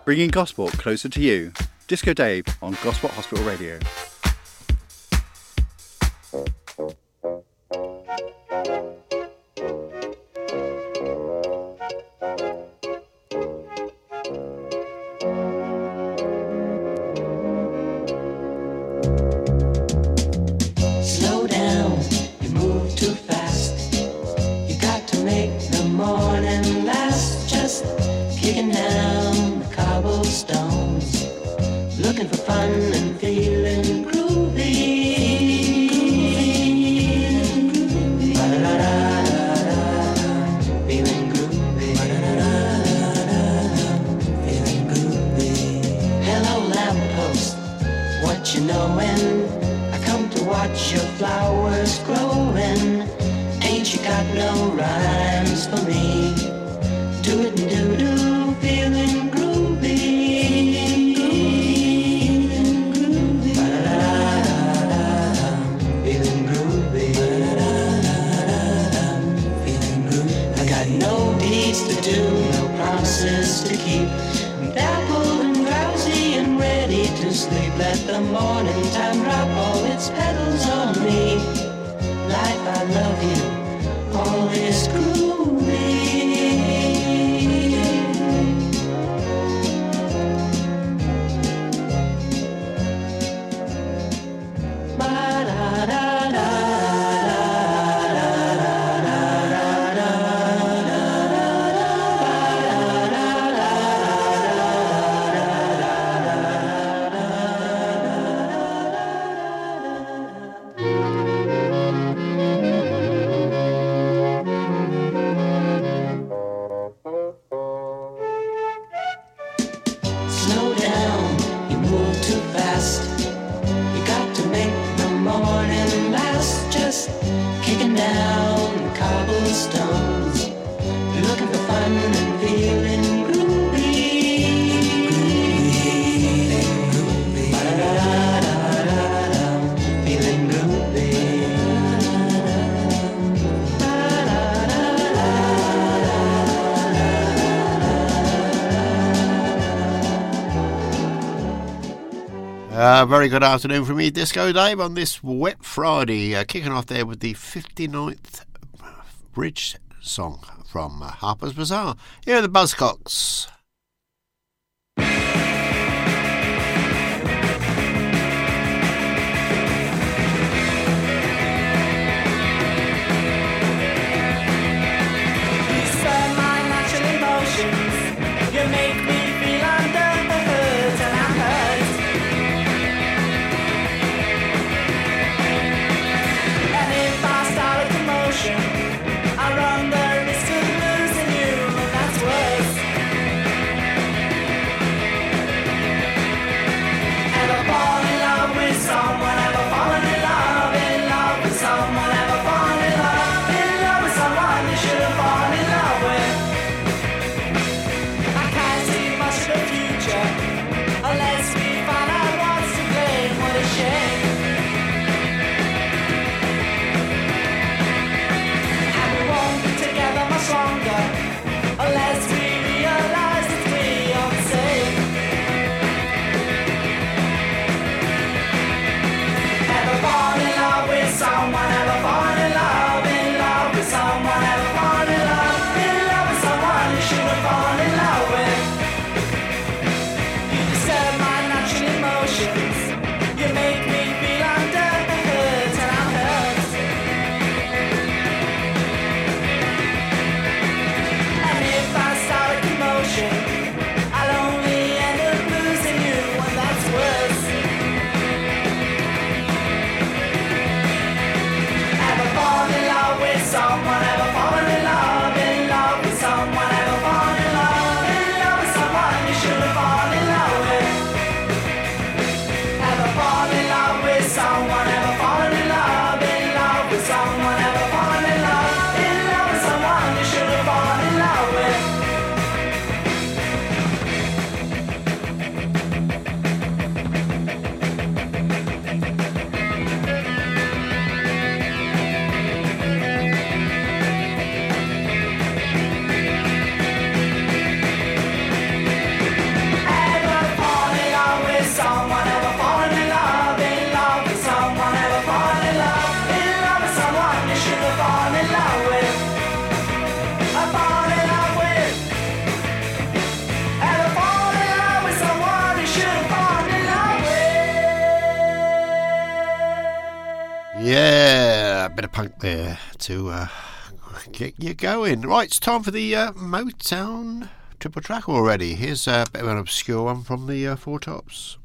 Bringing gospel closer to you. Disco Dave on Gospel Hospital Radio. Slow down, you move too fast. You got to make the morning last. Just kicking down the cobblestones, looking for fun and feeling groovy. Feeling groovy. Feeling groovy. Hello lamppost, what you knowin'? I come to watch your flowers growing. Ain't you got no rhymes for me? Do it and do, feeling groovy. Feeling groovy. Feeling groovy. I got no deeds to do, no promises to keep. I'm dappled and drowsy and ready to sleep. Let the morning time drop all its petals on me. Life, I love you, all is groovy. Slow down, you move too fast. You got to make the morning last. Just kicking down the cobblestones, looking for fun and feeling groovy. Ba-da-da-da-da-da, feeling groovy. Very good afternoon from me, Disco Dave, on this wet Friday. Kicking off there with the 59th Bridge song from Harper's Bazaar. Here are the Buzzcocks. You stir my natural emotions. You make me feel underhurt and I'm hurt. And if I start a commotion, I run the risk of losing you, and that's worse. bit of punk there to get you going. Right, it's time for the Motown triple track already. Here's a bit of an obscure one from the Four Tops.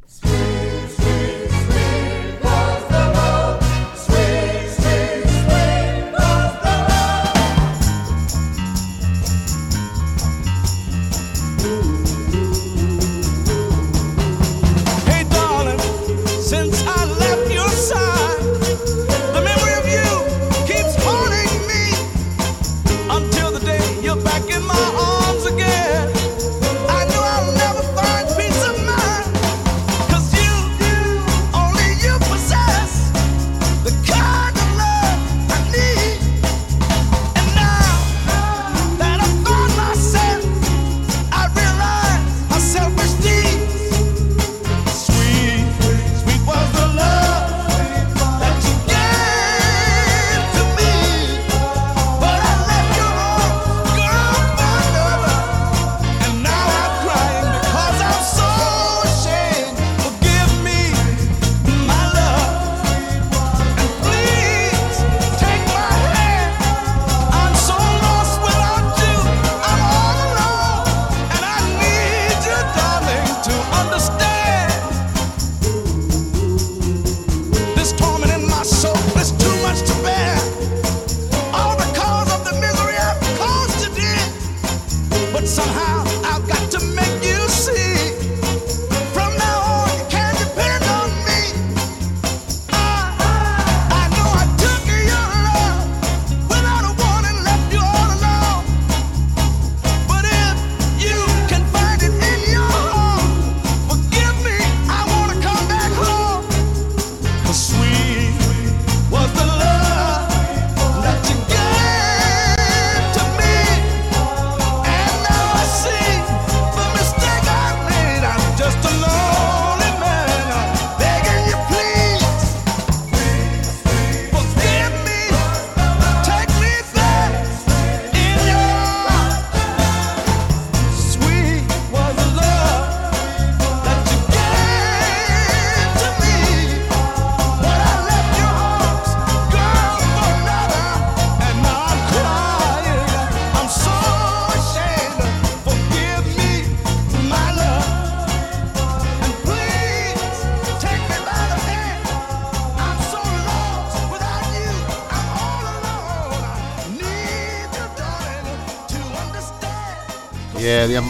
Yeah, the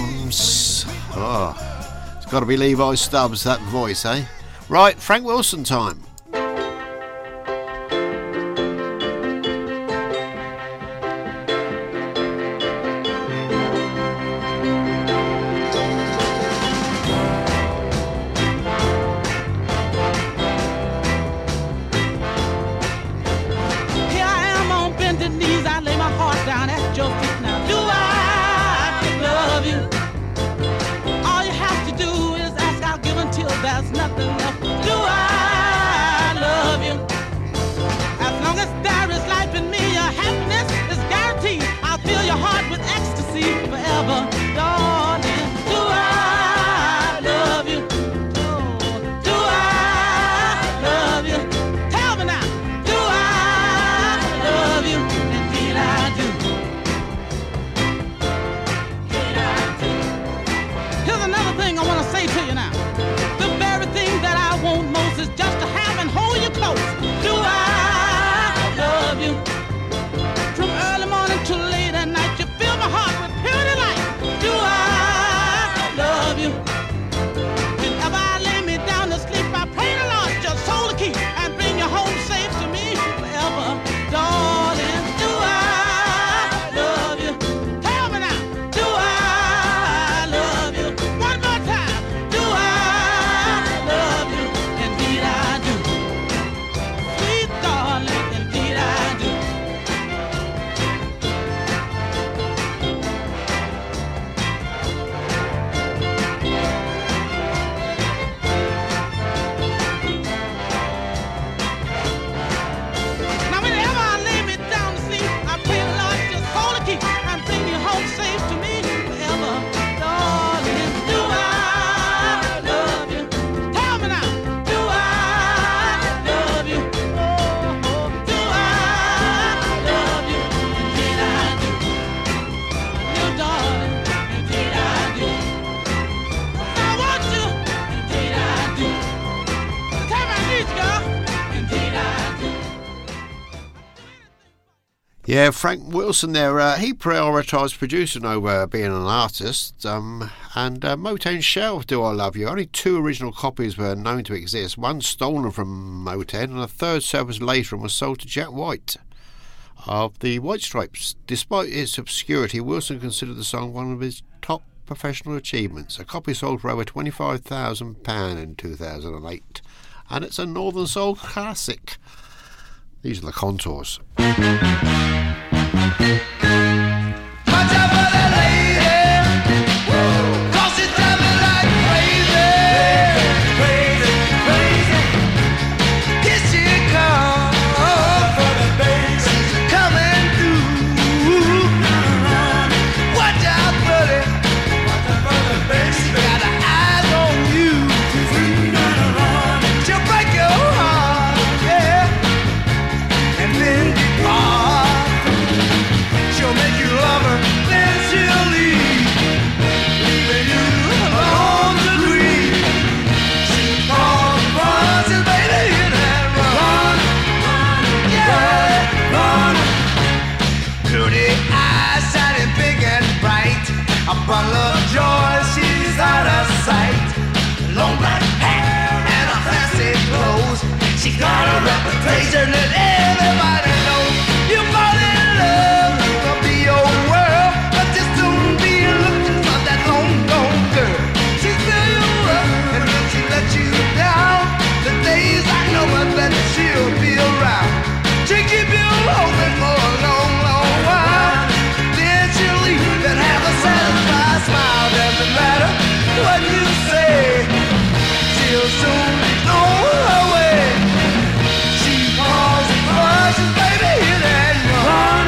it's got to be Levi Stubbs, that voice, eh? Right, Frank Wilson time. Tell me now, do I love you? Indeed I do. Yeah, Frank Wilson there, he prioritised producing over being an artist, and Motown shelved Do I Love You. Only 2 original copies were known to exist, one stolen from Motown and a third surfaced later and was sold to Jack White of the White Stripes. Despite its obscurity, Wilson considered the song one of his top professional achievements. A copy sold for over £25,000 in 2008, and it's a Northern Soul classic. These are the Contours. Bundle of joy, she's out of sight. Long black hair and her fancy clothes. She got a reputation that everybody knows. You fall in love, it will be your world, but just don't be looking for that long gone girl. She fill you up and then she let you down. The days I know her that she'll be around. She keep you hoping for a long, long while. Then she'll leave and have a satisfied smile. Doesn't matter what you say, she'll soon be on her way. She calls and rushes, baby, hit and run.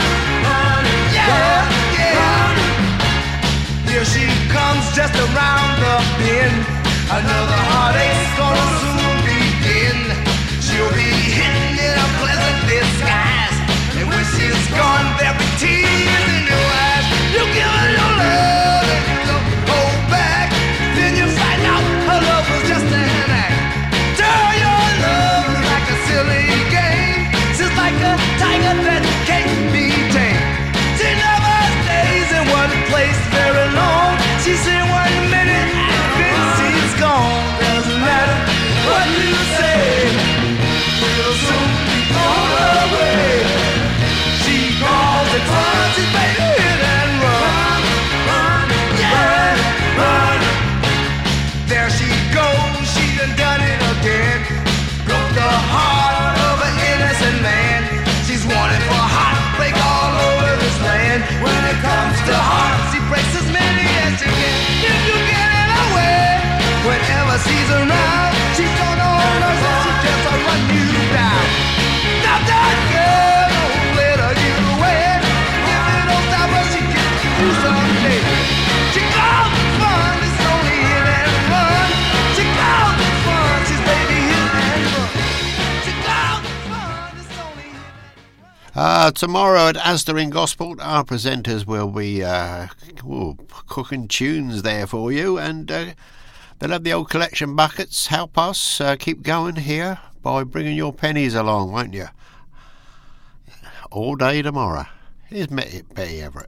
Yeah, yeah. Here she comes just around the bend. Another heartache's gonna soon begin. She'll be hidden in a pleasant disguise, and when she's gone there'll be tears in your eyes. You give her your love and you don't hold back. Then you find out her love was just an act. Turn your love like a silly game. She's like a tiger that can't be tamed. She never stays in one place very long. She's in 1 minute and then she's gone. Doesn't matter what you say, we'll soon be on her way. She calls and punches, baby, hit and run. Yeah, run. There she goes, she done it again. Broke the heart of an innocent man. She's wanted for heartbreak all over this land. When it comes to hearts, she breaks as many as she can. If you get in her way, whenever she's around, she's gonna hold her, so she just run you down. Now that girl, don't let her get away. If you don't stop her, she can do someday. She calls the fun, it's only hit and run. She calls the fun, she's baby hit and run. She calls the fun, it's only hit and run. Tomorrow at Asda in Gosport, our presenters will be cooking tunes there for you, and they'll have the old collection buckets. Help us keep going here by bringing your pennies along, won't you? All day tomorrow. Here's Betty Everett.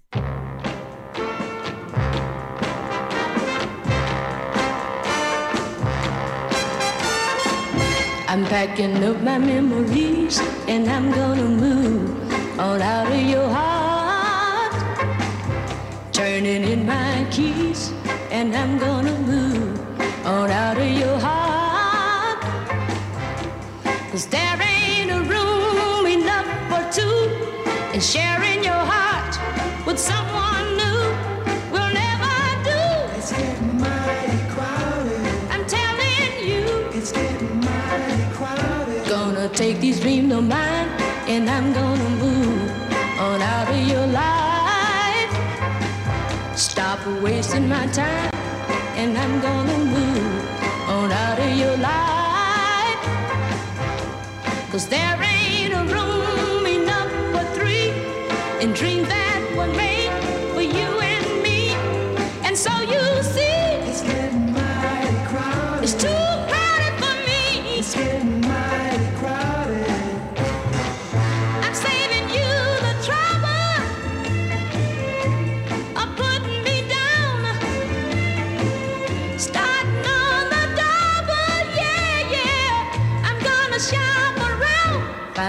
I'm packing up my memories and I'm gonna move on out of your heart. Turning in my keys and I'm gonna move on out of your heart. 'Cause there ain't a room enough for two, and sharing your heart with someone new will never do. It's getting mighty crowded. I'm telling you, It's getting mighty crowded. gonna take these dreams of mine and I'm gonna move on out of your life. Stop wasting my time and I'm gonna move on out of your life. 'Cause there ain't a room enough for three, and dreams that were made for you and me. And so you see, It's getting mighty crowded. it's too crowded for me. It's getting mighty crowded. I'm saving you the trouble.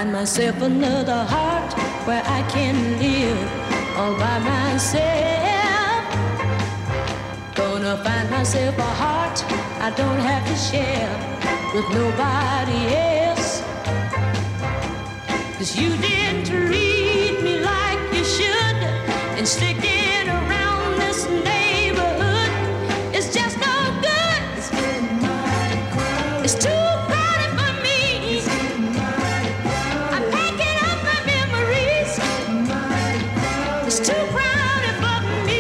find myself another heart where I can live all by myself. Gonna find myself a heart I don't have to share with nobody else. 'Cause you didn't treat me like you should, and sticking around this neighborhood is just no good. It's too crowded for me. I'm packing up my memories. It's too crowded for me.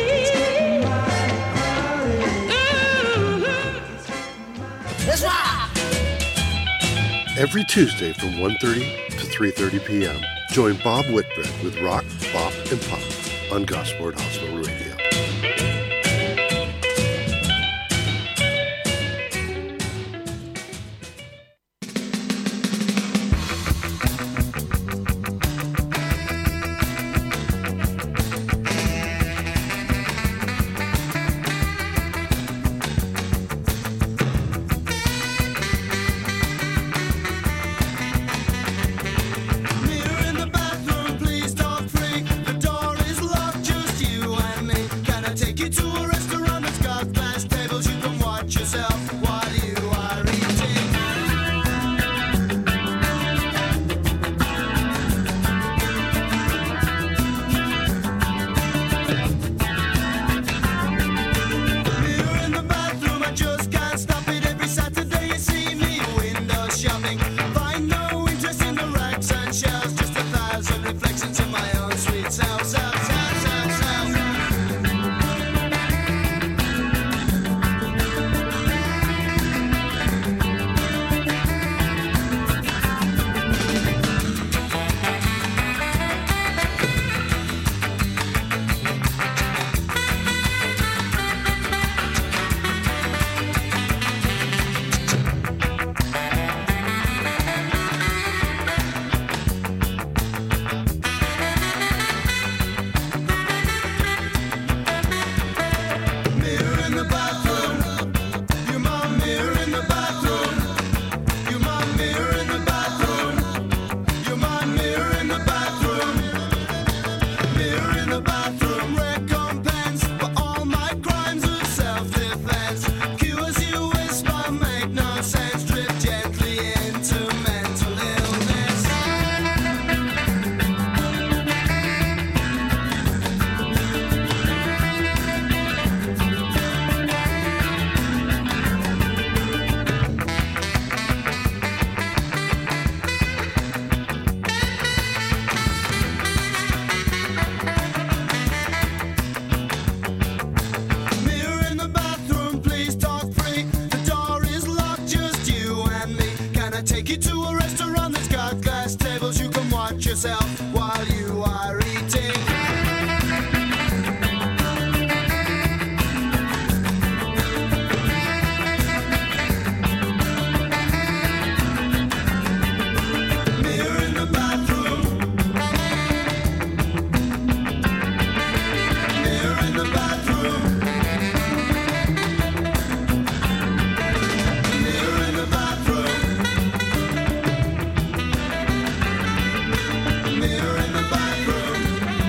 Let's rock! Every Tuesday from 1:30 to 3:30 p.m., join Bob Whitbread with Rock, Bop, and Pop on Gosport Hospital Radio. Mirror in the bathroom, please talk free. The door is locked, just you and me. Can I take you to a restaurant that's got glass tables? You can watch yourself while you are eating. Mirror in the bathroom, I just can't stop it. Every Saturday you see me window shopping. Find no interest in the racks and shelves, just 1,000 reflections in my own sweet self, self, self, self, self. Mirror in the bathroom. You're my mirror in the bathroom. You're my mirror in the bathroom. You're my mirror in the bathroom. Mirror in the bathroom. Recompense for all my crimes of self-defense. Cures you whisper make no sense. Drift gently into mental illness. Mirror in the bathroom, please talk free. The door is locked, just you and me. Can I take you to a restaurant that's got glass tables? You can watch yourself while you are eating. Mirror in the bathroom. Mirror in the bathroom. Mirror in the bathroom. Mirror in the bathroom.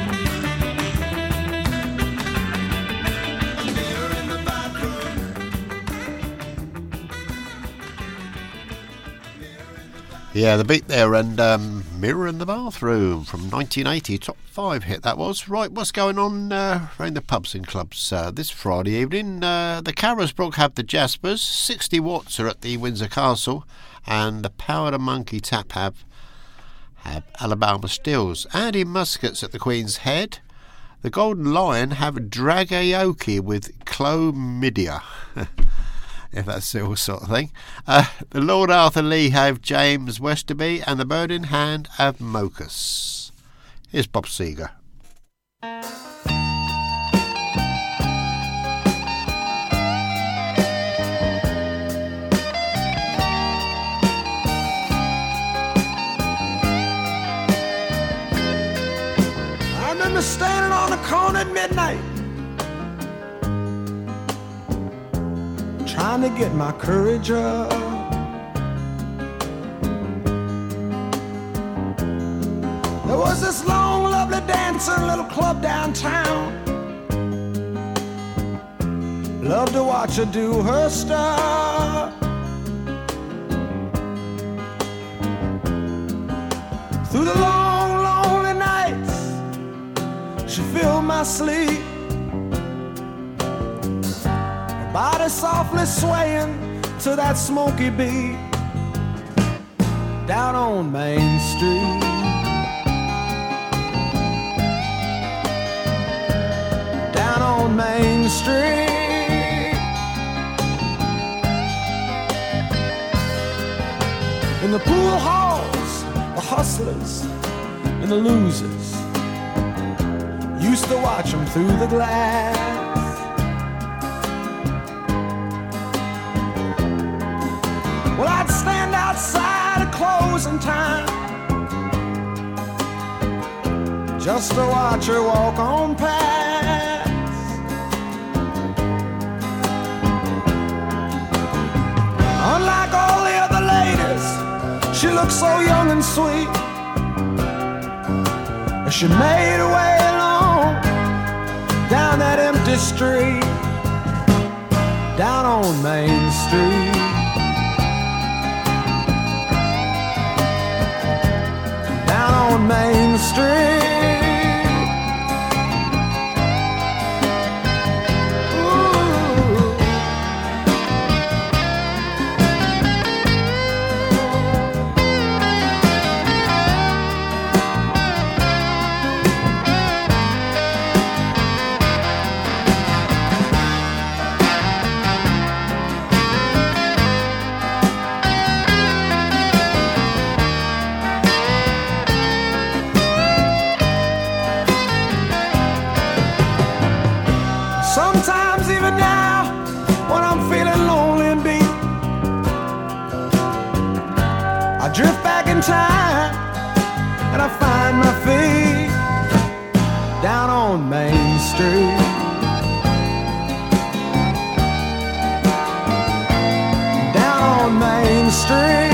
Mirror in the bathroom. Yeah, the beat there, and Mirror in the Bathroom from 1980, top 5 hit that was. Right, what's going on around the pubs and clubs this Friday evening? The Carisbrooke have the Jaspers, 60 Watts are at the Windsor Castle, and the Power the Monkey Tap have Alabama Stills. Andy Muscat's at the Queen's Head. The Golden Lion have Dragaoki with Chlamydia. If that's the sort of thing. The Lord Arthur Lee have James Westerby, and the Bird in Hand have Mocus. Here's Bob Seger. I remember standing on the corner at midnight, trying to get my courage up. There was this long, lovely dancing little club downtown. Loved to watch her do her stuff. Through the long, lonely nights, she filled my sleep. Her body softly swaying to that smoky beat. Down on Main Street. Down on Main Street. In the pool halls, the hustlers and the losers used to watch them through the glass. Well, I'd stand outside at closing time just to watch her walk on past. Unlike all the other ladies, she looked so young and sweet. As she made her way along down that empty street. Down on Main Street. Down on Main Street. Sometimes even now, when I'm feeling lonely and beat, I drift back in time and I find my feet down on Main Street. Down on Main Street.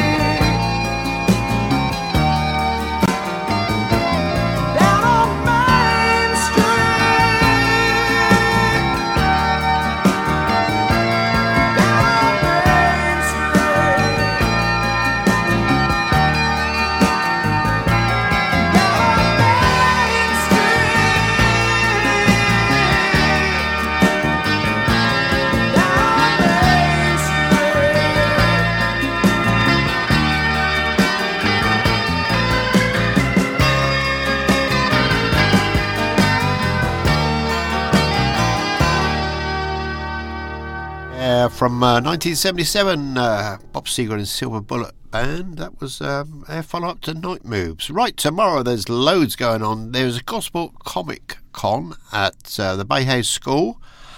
From 1977, Bob Seger and Silver Bullet Band. That was their follow-up to Night Moves. Right, tomorrow there's loads going on. There's a Gospel Comic Con at the Bay House School.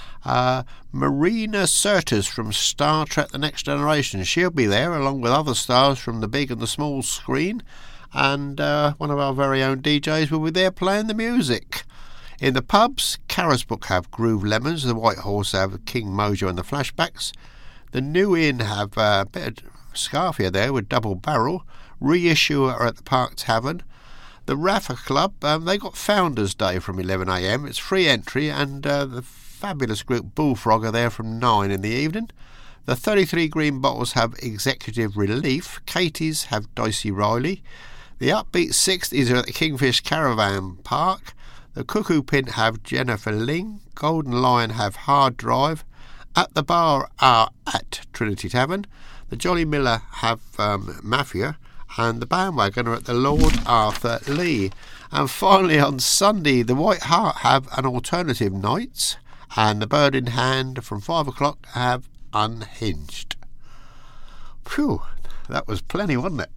Marina Sirtis from Star Trek The Next Generation. She'll be there along with other stars from the big and the small screen. And one of our very own DJs will be there playing the music. In the pubs, Carisbrook have Groove Lemons, the White Horse have King Mojo and the Flashbacks. The New Inn have a bit of Scarfia there with Double Barrel. Reissue are at the Park Tavern. The Rafa Club, they got Founders Day from 11 a.m. It's free entry, and the fabulous group Bullfrog are there from 9 in the evening. The 33 Green Bottles have Executive Relief. Katie's have Dicey Riley. The Upbeat 60s are at the Kingfish Caravan Park. The Cuckoo Pint have Jennifer Ling. Golden Lion have Hard Drive. At the Bar are at Trinity Tavern. The Jolly Miller have Mafia. And the Bandwagon are at the Lord Arthur Lee. And finally on Sunday, the White Hart have an Alternative Nights. And the Bird in Hand from 5 o'clock have Unhinged. Phew, that was plenty, wasn't it?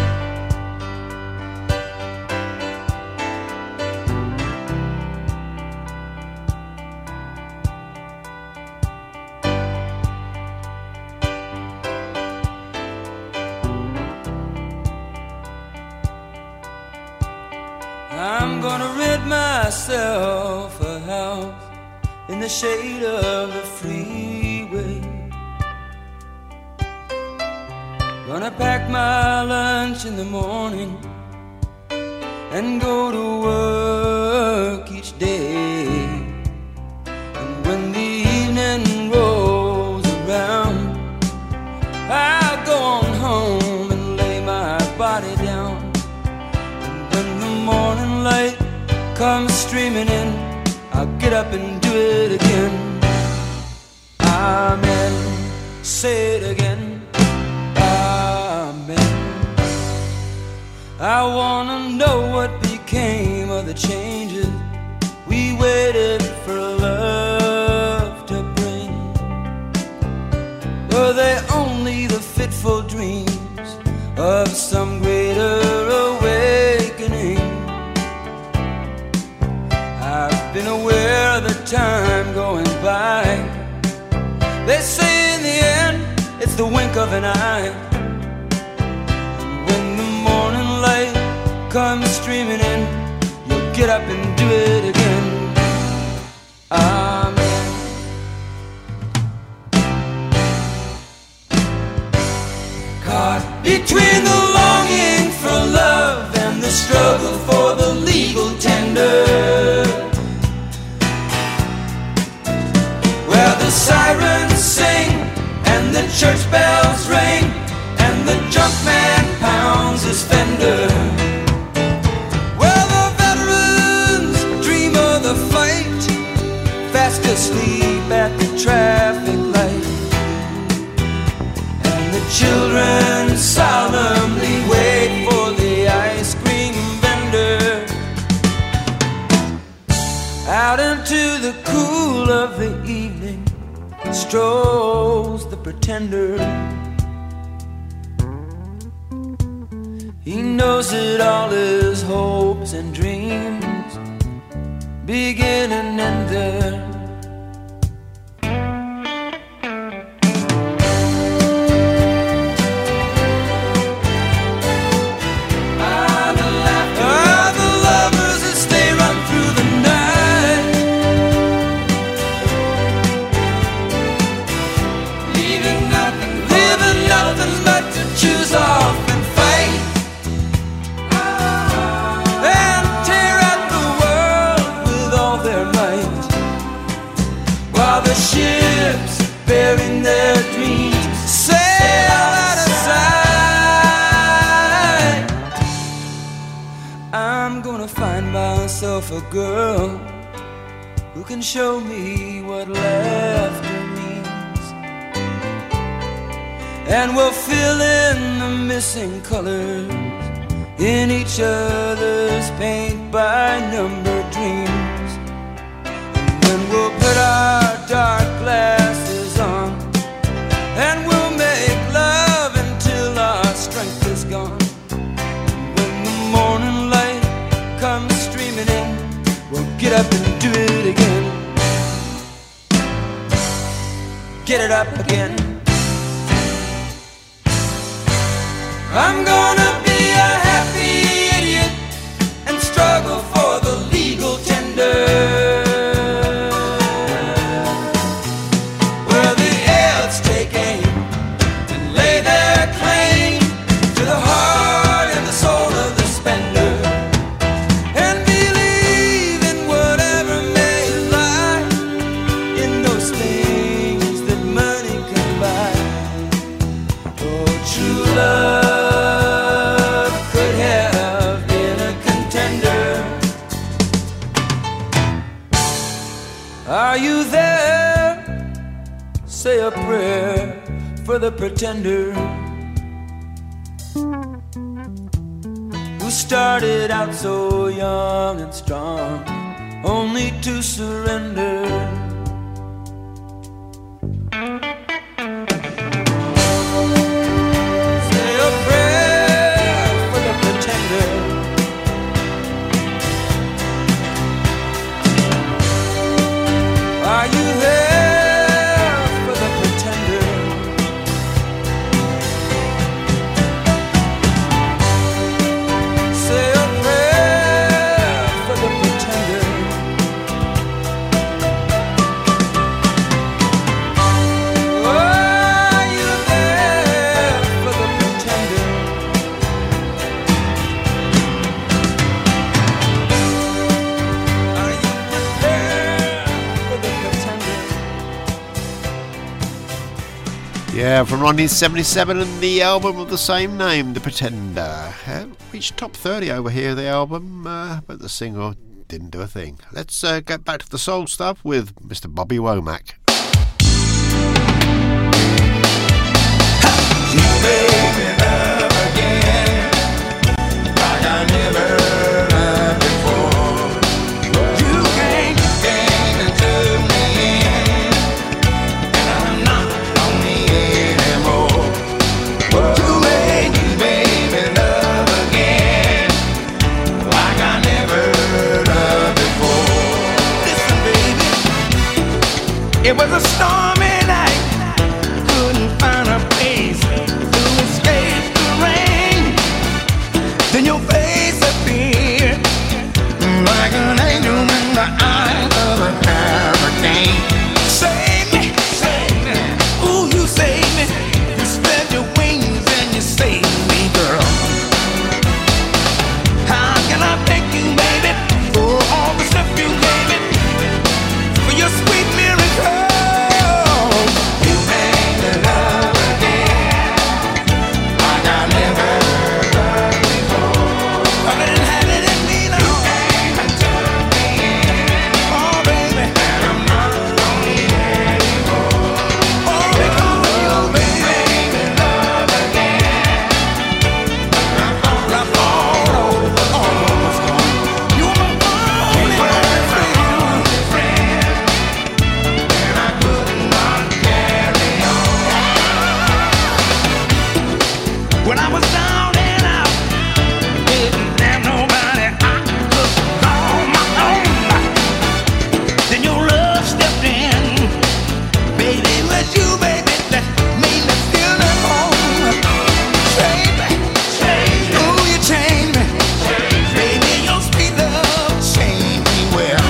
I'm gonna rid myself a house in the shade of the freeway. Gonna pack my lunch in the morning and go to work each day. And when the evening rolls around, I'll go on home and lay my body down. And when the morning light comes streaming in, I'll get up and do it again. Amen. Say it again. Amen. I wanna know what became of the changes we waited for love to bring. Were they only the fitful dreams of some greater awakening? I've been aware of the time going by. They say in the end it's the wink of an eye. When the morning light comes streaming in, you'll get up and do it again. Amen. Caught between the longing for love and the struggle for the legal tender, where the sirens sing and the church bells ring and the junk man pounds his fender, where the veterans dream of the fight, fast asleep at the traffic light, and the children solemnly wait for the ice cream vendor. Out into the cool of the evening strolls the pretender. He knows that all his hopes and dreams begin and end there. The lovers that stay run through the night, leaving nothing but to choose off and fight, and tear at the world with all their might, while the ships bearing their dreams sail out of sight. I'm gonna find myself a girl who can show me what laughter means, and we'll fill in the missing colors in each other's paint by number dreams. And then we'll put our dark glasses on, and we'll make love until our strength is gone. And when the morning light comes streaming in, we'll get up and do it again. Get it up again. I'm gonna be a happy idiot and struggle for the legal tender, where the elves take aim and lay their claim to the heart and the soul of the spender, and believe in whatever may lie in those things that money can buy. Oh, true love Are you there? Say a prayer for the pretender who started out so young and strong, only to surrender. Say a prayer for the pretender. Are you there for the pretender? Say a prayer for the pretender. Yeah, from 1977 and the album of the same name, The Pretender. Reached top 30 over here, the album, but the single didn't do a thing. Let's get back to the soul stuff with Mr. Bobby Womack. You made me love again, like I never loved before. You came and took me in, and I'm not lonely anymore. You made me love again, like I never loved before. Listen, baby, it was a stormy night. Couldn't find a place to escape the rain. Then your face appeared like an angel in the eyes of a hurricane. Save me, ooh, you saved me. You spread your wings and you saved me, girl. How can I thank you, baby, for all the stuff you gave me, for your sweet miracle? You made me love again, like I never loved before. I didn't have it in me, no. You came and took me in, oh baby, and I'm not lonely anymore. Oh, because of you, baby, you made me love again. I thought all was gone. You were my only friend, and I could not carry on. When I was down and out, didn't have nobody I could call my own. Then your love stepped in, baby, it was you, baby, that made me feel at home. Change me, ooh, you changed me, baby, your sweet love changed me well.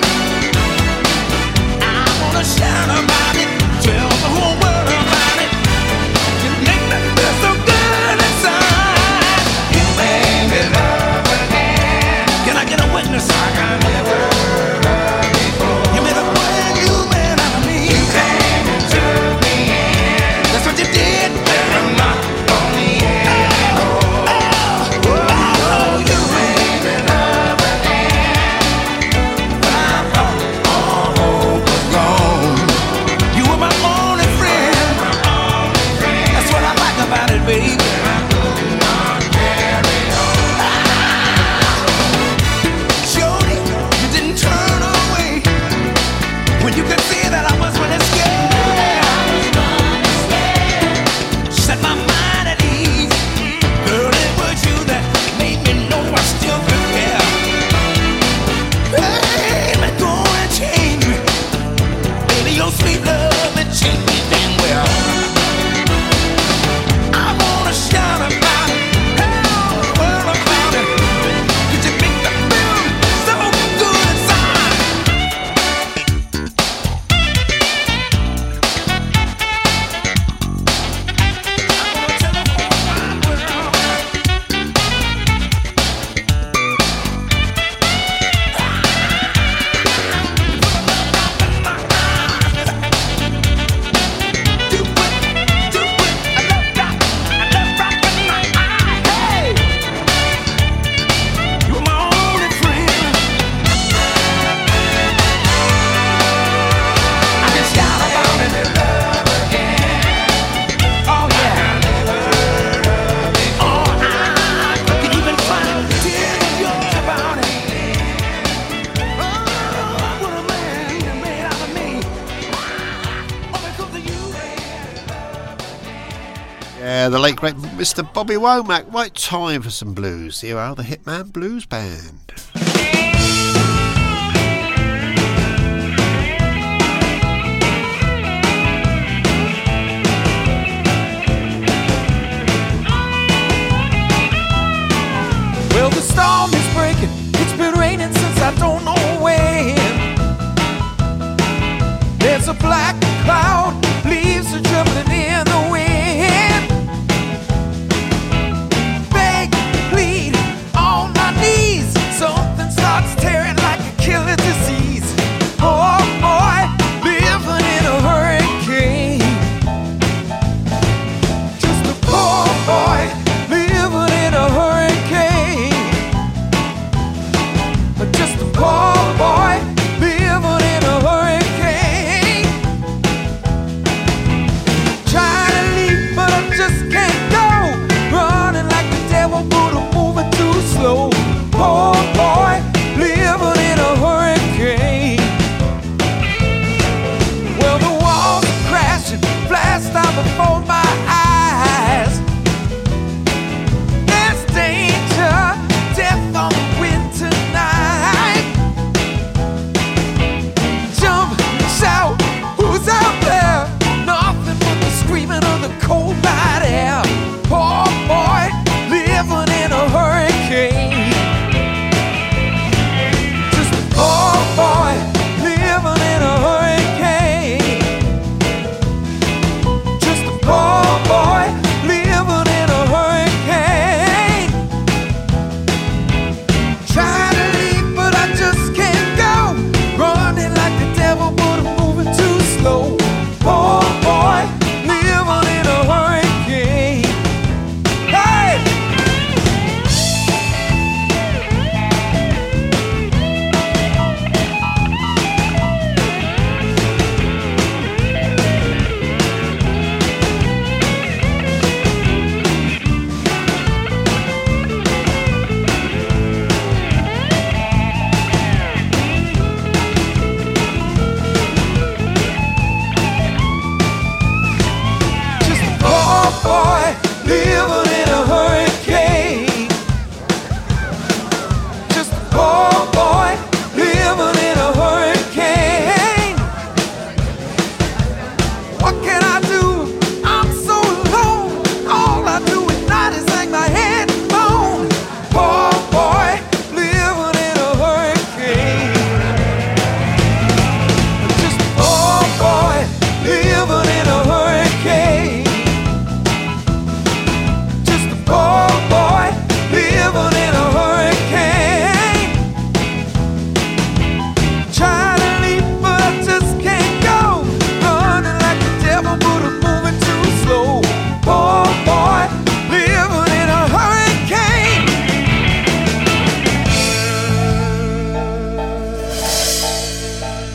I wanna shout about it, tell the whole world about it. You make me feel so good inside. You made me love again. Can I get a witness? Like I never loved before. You made a brand new man out of me. You came and took me in. That's what you did. And I'm not lonely anymore. Oh, you made me love again. When I thought all hope was gone, you were my only friend. That's what I like about it, baby. I could not carry on. Jody, you didn't turn away when you could see that I was running scared. Set my mind at ease. Girl, it was you that made me know I still could care. Hey, let go and change me. Baby, your sweet love, it changed me damn well. I wanna shout about it, tell the world about it. 'Cause you make me feel so good inside. I wanna tell the whole wide world. Do it, I love rockin' my eye. Hey, you're my only friend. I can shout about it and love again. Oh yeah, oh I can even find tears of yours about it. Oh, what a man you made out of me. Oh, because of you, Yeah, the late great Mr. Bobby Womack. Right time for some blues. Here are the Hitman Blues Band. Well, the storm is breaking. It's been raining since I don't know when. There's a black cloud, leaves are trembling in the wind. Beg, plead, on my knees, so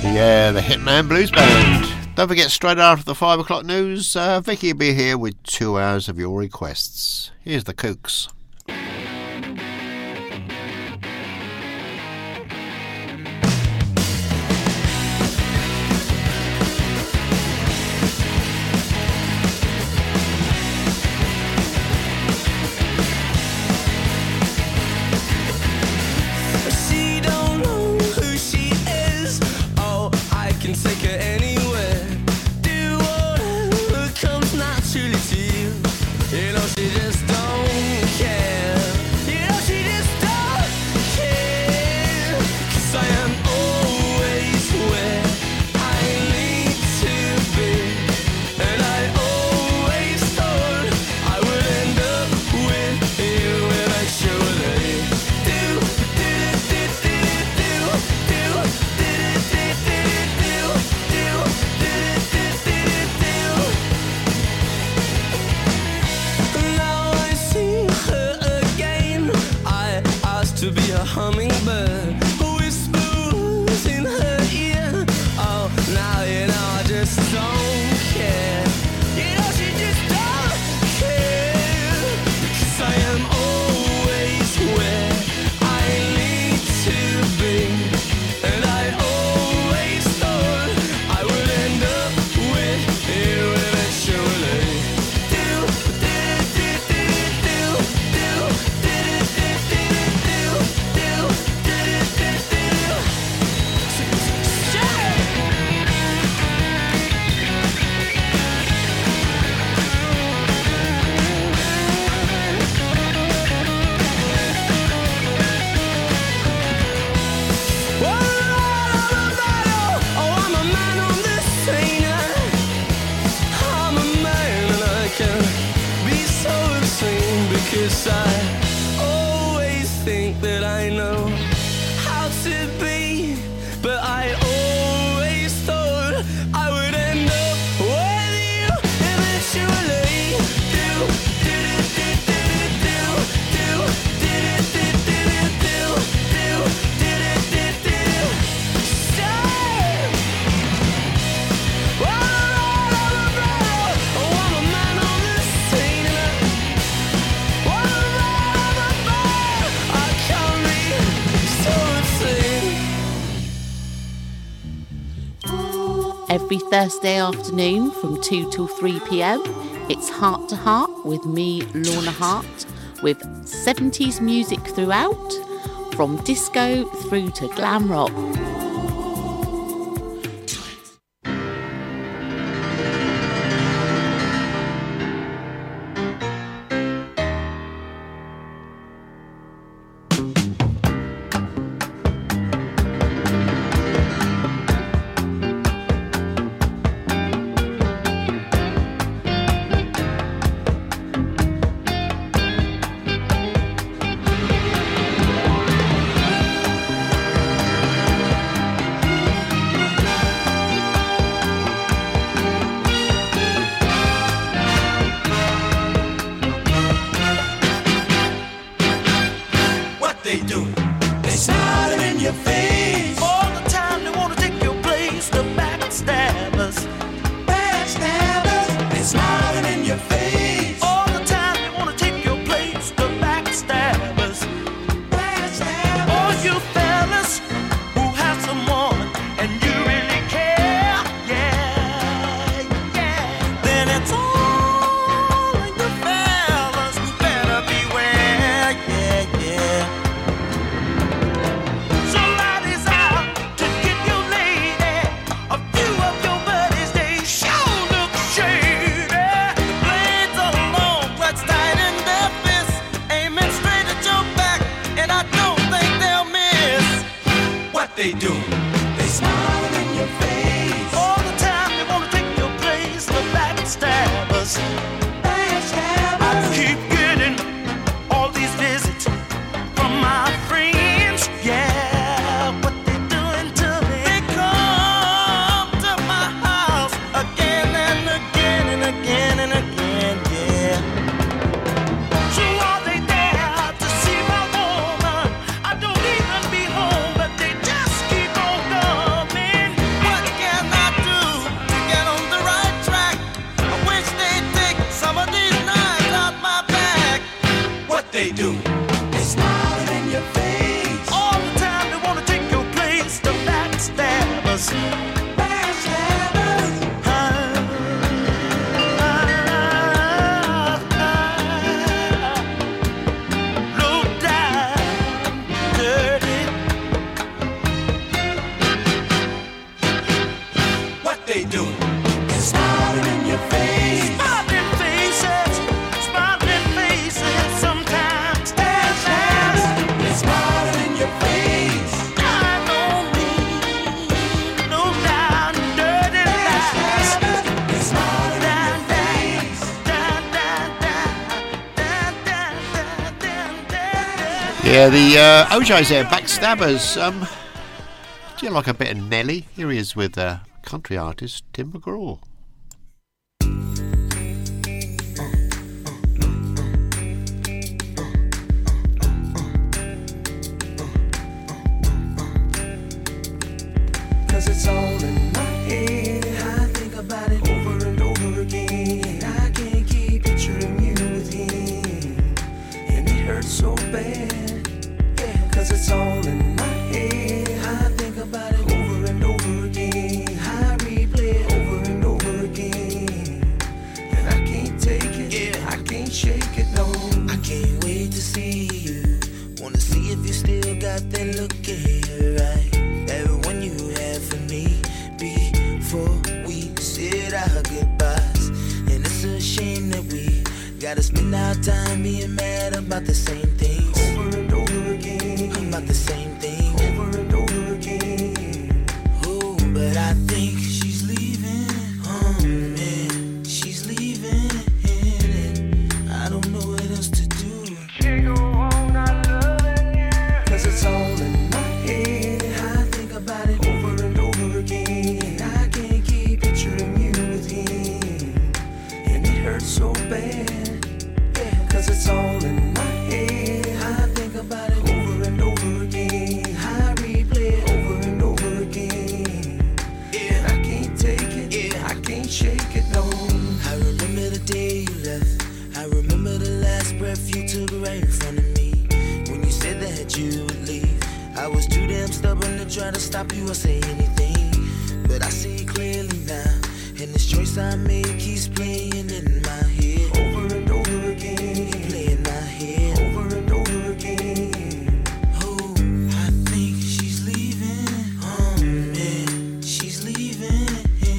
Yeah, the Hitman Blues Band. Don't forget, straight after the 5 o'clock news, Vicky will be here with 2 hours of your requests. Here's the Kooks. Every Thursday afternoon from 2 till 3 p.m, it's Heart to Heart with me, Lorna Hart, with 70s music throughout, from disco through to glam rock. Yeah, the OJ's there, Backstabbers. Do you like a bit of Nelly? Here he is with country artist Tim McGraw. 'Cause it's all in my head. I think about it over and over again. I can't keep picturing you with him, and it hurts so bad. Yeah, 'cause it's all in my head. I think about it over and over again. I replay it over and over again, and I can't take it. Yeah, I can't shake it. No, I can't wait to see you. Wanna see if you still got that look in your eye, that one you had for me before we said our goodbyes. And it's a shame that we gotta spend our time being mad about the same things over and over again. About the same thing over and over again. Oh, but I think she's leaving. Oh man, she's leaving, and I don't know what else to do. Can't go on not loving you. 'Cause it's all in my head. I think about it over and over again. I can't keep picturing you with him, and it hurts so bad. Yeah, 'cause it's all in my head. I think about it over and over again. I replay it over and over again. Yeah, and I can't take it. Yeah, I can't shake it. No, I remember the day you left. I remember the last breath you took right in front of me. When you said that you would leave, I was too damn stubborn to try to stop you or say anything. But I see clearly now, and this choice I made keeps playing in my head over and over again. Playing in my head over and over again. Oh, I think she's leaving. Oh man, she's leaving,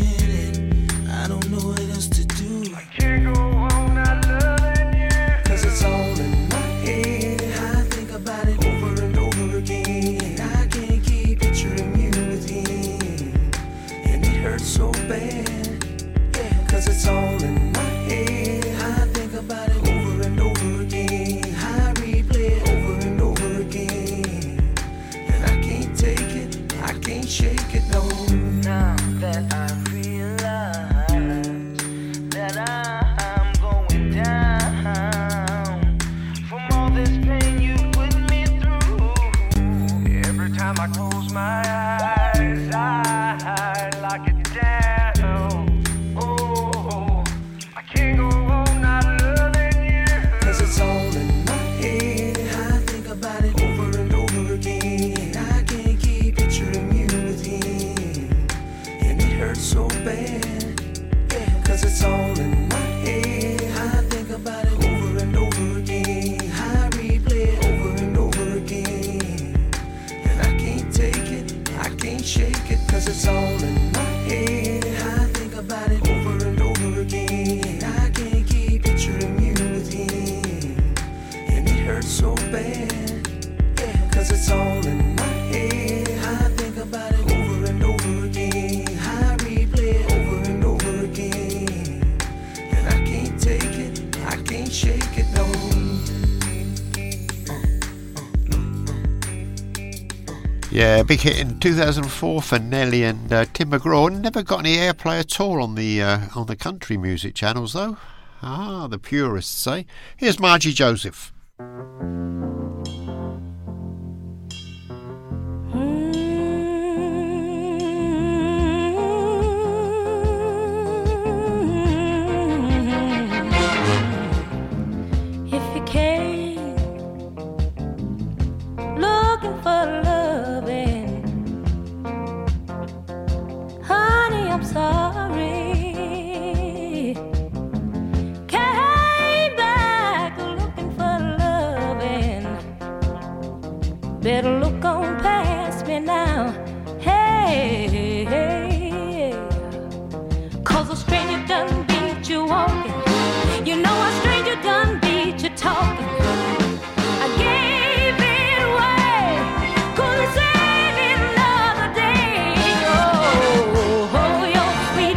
and I don't know what else to do. I can't go on not loving you. 'Cause it's all in my head. I think about it over and over again. I can't keep picturing you with him, and it hurts so bad. Yeah, 'cause it's all in my head. I think about it over and over again. I replay it over and over again, and I can't take it. I can't shake it. No, Now that I realize that I'm going down from all this pain you put me through. every time I close my eyes, I lock it down. Oh, I can't go on not loving you. 'Cause it's all in my head. I think about it over and over again. I can't keep picturing you with him, and it hurts so bad. Yeah, 'cause it's all in my head. I think about it over and over again. I replay it over and over again, and I can't take it. I can't shake it. 'Cause it's all in my head. I think about it over and over again. I can't keep picturing you with him, and it hurts so bad. Yeah, 'cause it's all in my head. I think about it over and over again. I replay it over and over again, and I can't take it. I can't shake it. No. Yeah, big hit in 2004 for Nelly and Tim McGraw. Never got any airplay at all on the country music channels though. Ah, the purists say. Here's Margie Joseph. If you came looking for loving, honey, I'm sorry. Came back looking for loving. Better look on past me now. Hey, hey. 'Cause a stranger done beat you walking. You know a stranger done beat you talking. I gave it away, couldn't save it another day. Oh, your sweet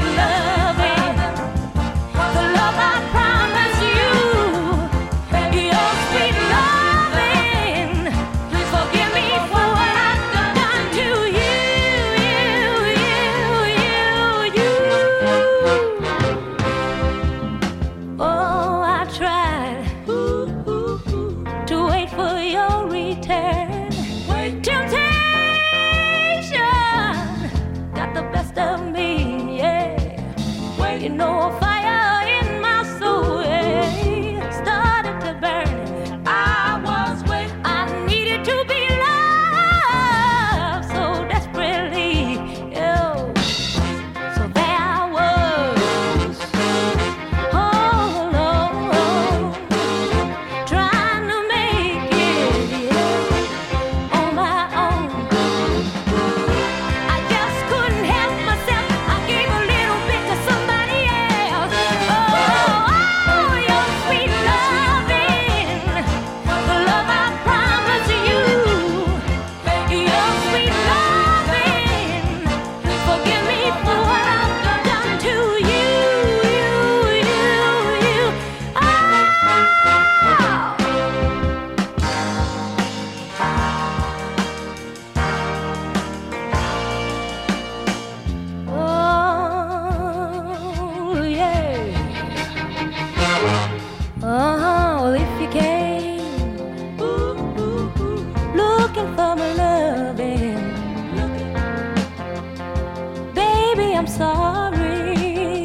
You know, a fire in my soul started to burn. I was waiting. I needed to be loved so desperately. Oh, so there I was, all alone, trying to make it on my own. I just couldn't help myself. I gave a little bit to somebody else. Oh, your sweet loving, the love I promised you. Your sweet loving, forgive me for what I've done to you. Oh, yeah. Oh, if you came looking for my loving, baby, I'm sorry.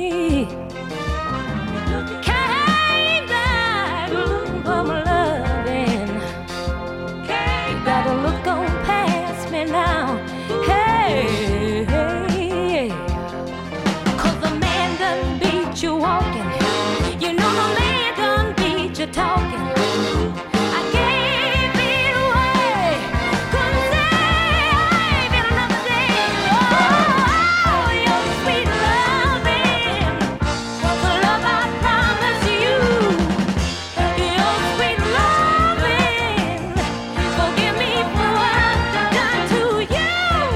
Came back looking for my loving. You gotta look on past me now. Hey, hey, 'cause the man done beat you walking. You know the man done beat you talking. I gave it away. Couldn't save it another day. Oh, your sweet loving, the love I promised you. Your sweet loving, forgive me for what I've done to you.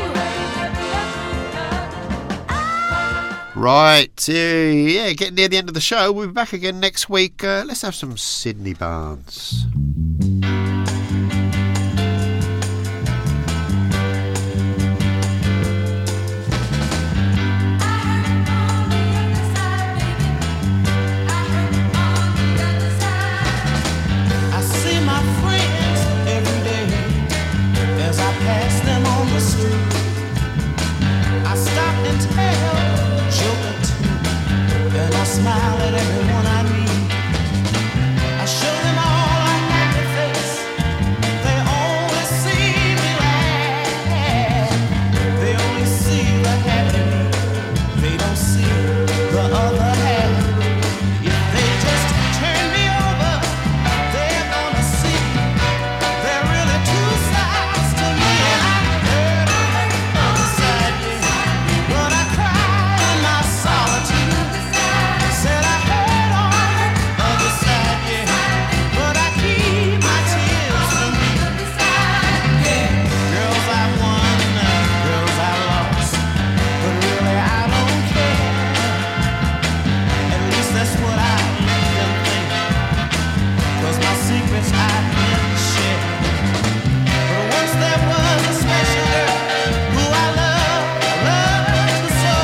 Right, yeah, getting near the end of the show. We'll be back again next week. Let's have some Sydney Barnes. I see my friends every day as I pass them on the street. I stop and tell a joke or two, and I smile at everyone I meet. I show them all a happy face. They only see me laugh. They only see the happy me. They don't see the other half. If they just turn me over, they're gonna see there are really two sides to me. And I heard on the other side, yeah, but I cry in my solitude. Said I heard on the other side, yeah, but I keep my tears for me. Yeah, girls I won, girls I lost, but really I don't care. At least that's what I let them think, 'cause my secrets I didn't share. But once there was a special girl who I loved so.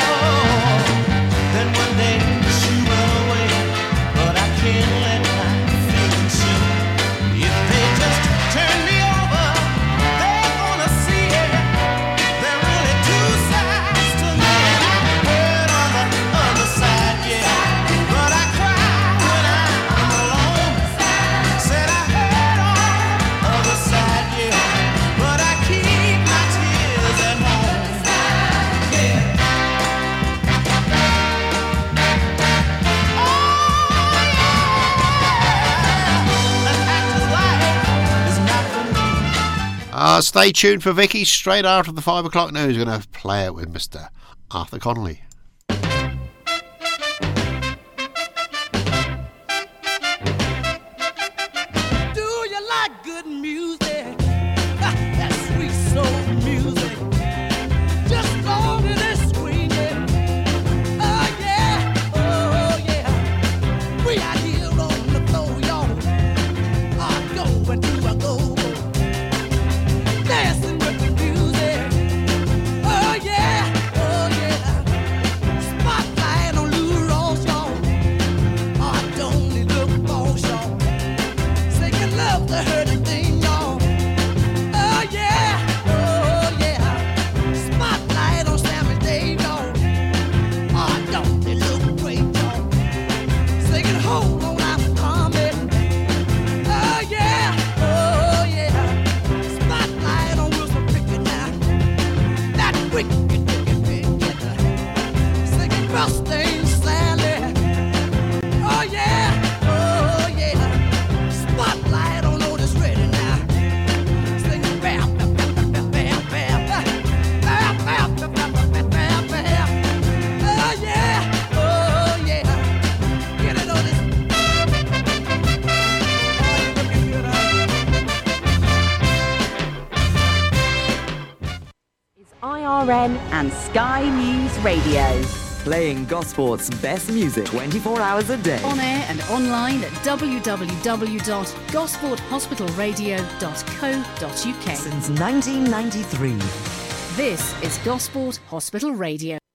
Then one day she went away, but I can't let my feelings show. If they just turn me over, they're gonna see it. There are really two sides to me. And I heard on the other side, yeah, but I cry when I'm alone. Said I heard on the other side, yeah, but I keep my tears at home. Yeah. An actor's life is not for me. Stay tuned for Vicky. Straight after the 5 o'clock news, we're going to play it with Mr. Arthur Connolly. Do you like good music? That sweet soul music. Just long as it's swinging. Oh yeah, oh yeah. We out here on the floor, y'all. I'm going to a go-go. Dancing with the music. Oh yeah, oh yeah. trusting Sally. Oh yeah, oh yeah. Spotlight on Otis Redding now. Singing bam, bam, bam, bam, bam, bam, bam, bam, bam, bam, bam, bam, bam. Oh yeah, oh yeah. Get it, Otis. IRN and Sky News Radio. Playing Gosport's best music 24 hours a day. On air and online at www.gosporthospitalradio.co.uk. Since 1993. This is Gosport Hospital Radio.